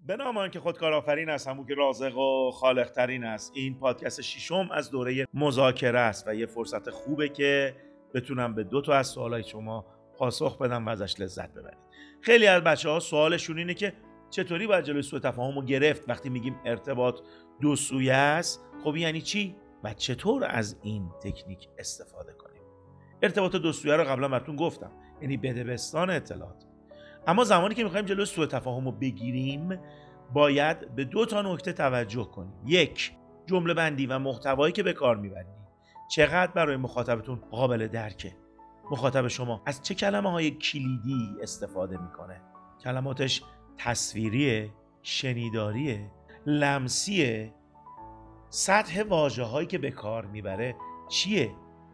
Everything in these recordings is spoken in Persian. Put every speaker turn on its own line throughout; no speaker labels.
به نام آن که خودکارآفرین است، همون که رازق و خالق ترین است. این پادکست ششم از دوره مذاکره است و یه فرصت خوبه که بتونم به 2 تا از سوالای شما پاسخ بدم و ازش لذت ببرید. خیلی از بچه‌ها سوالشون اینه که چطوری باید جلوی سوء تفاهمو گرفت وقتی میگیم ارتباط دو سویه است؟ خب یعنی چی و چطور از این تکنیک استفاده کنیم؟ ارتباط دو سویه رو قبلا براتون گفتم، یعنی بدبستان اطلاعات. اما زمانی که میخوایم جلوی سوء تفاهم رو بگیریم باید به 2 تا نکته توجه کنیم. 1. جمله بندی و محتوایی که به کار میبرید چقدر برای مخاطبتون قابل درکه. مخاطب شما از چه کلمه‌های کلیدی استفاده میکنه؟ کلماتش تصویریه، شنیداریه، لمسیه، سطح واژه‌هایی که به کار میبره چیه؟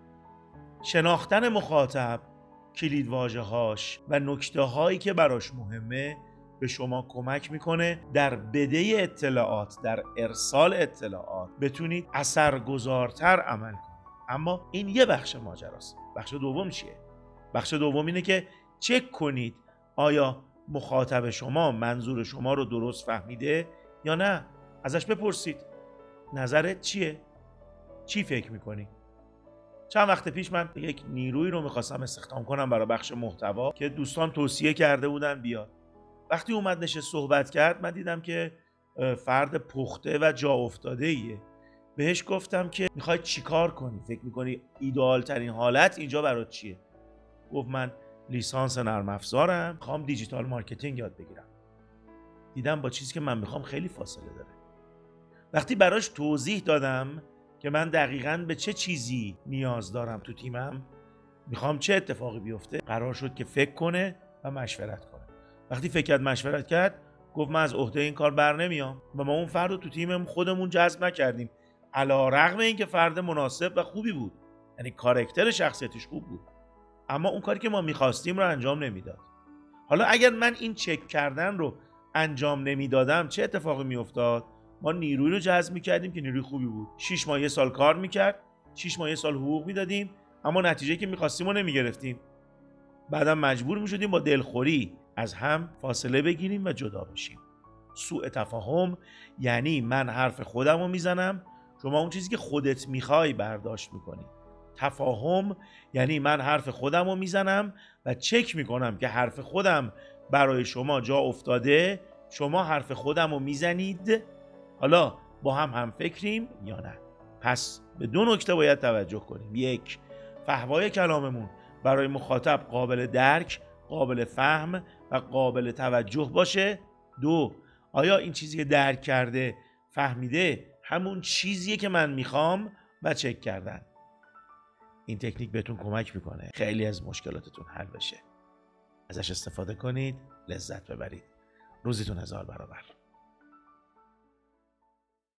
شناختن مخاطب، کلید واژه‌هاش و نکته‌هایی که براش مهمه به شما کمک میکنه در بده اطلاعات، در ارسال اطلاعات بتونید اثرگذارتر عمل کنید. اما این یه بخش ماجراست. بخش دوم چیه؟ بخش دوم اینه که چک کنید آیا مخاطب شما منظور شما رو درست فهمیده یا نه. ازش بپرسید نظرت چیه؟ چی فکر میکنی؟ چند وقت پیش من یک نیروی رو میخواستم استخدام کنم برای بخش محتوا که دوستان توصیه کرده بودن بیاد. وقتی اومد نشست صحبت کرد من دیدم که فرد پخته و جا افتاده ایه. بهش گفتم که میخوای چیکار کنی؟ فکر میکنی ایدئال ترین حالت اینجا برات چیه؟ گفت من لیسانس نرم افزارم، میخوام دیجیتال مارکتینگ یاد بگیرم. دیدم با چیزی که من میخوام خیلی فاصله داره. وقتی براش توضیح دادم که من دقیقاً به چه چیزی نیاز دارم تو تیمم، میخوام چه اتفاقی بیفته، قرار شد که فکر کنه و مشورت کنه. وقتی فکر کرد مشورت کرد گفت من از عهده این کار بر نمیام و ما اون فرد رو تو تیم خودمون جذب نکردیم، علیرغم اینکه فرد مناسب و خوبی بود، یعنی کاراکتر شخصیتش خوب بود، اما اون کاری که ما میخواستیم رو انجام نمیداد. حالا اگر من این چک کردن رو انجام نمیدادم چه اتفاقی میافتاد؟ ما نیروی رو جذب میکردیم که نیروی خوبی بود، 6 ماه 1 سال کار میکرد، 6 ماه 1 سال حقوق میدادیم، اما نتیجه که میخواستیم رو نمیگرفتیم. بعدم مجبور میشدیم با دلخوری از هم فاصله بگیریم و جدا بشیم. سوء تفاهم یعنی من حرف خودم رو میزنم، شما اون چیزی که خودت میخوای برداشت میکنی. تفاهم یعنی من حرف خودم رو میزنم و چک میکنم که حرف خودم برای شما جا افتاده، شما حرف خودم رو میزنید، حالا با هم فکریم یا نه. پس به 2 نکته باید توجه کنیم. 1. فحوای کلاممون برای مخاطب قابل درک، قابل فهم و قابل توجه باشه. 2. آیا این چیزی که درک کرده، فهمیده همون چیزیه که من میخوام و چک کردن. این تکنیک بهتون کمک میکنه خیلی از مشکلاتتون حل بشه. ازش استفاده کنید، لذت ببرید. روزتون 1000 برابر.